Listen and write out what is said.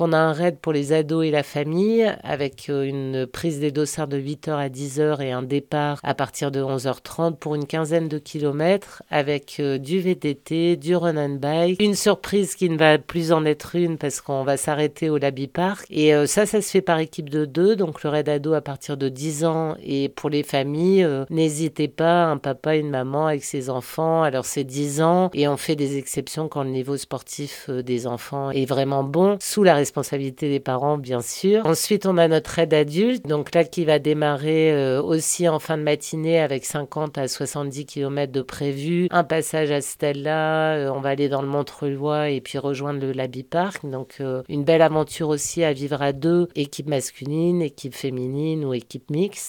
On a un raid pour les ados et la famille avec une prise des dossards de 8h à 10h et un départ à partir de 11h30 pour une quinzaine de kilomètres avec du VTT, du run and bike, une surprise qui ne va plus en être une parce qu'on va s'arrêter au Laby Park. Et ça se fait par équipe de 2, donc le raid ado à partir de 10 ans. Et pour les familles, n'hésitez pas, un papa, une maman avec ses enfants. Alors c'est 10 ans et on fait des exceptions quand le niveau sportif des enfants est vraiment bon, sous la responsabilité des parents bien sûr. Ensuite on a notre raid adulte, donc là qui va démarrer aussi en fin de matinée avec 50 à 70 km de prévu, un passage à Stella, on va aller dans le Montreuilois et puis rejoindre le Laby Park, donc une belle aventure aussi à vivre à deux, équipe masculine, équipe féminine ou équipe mixte.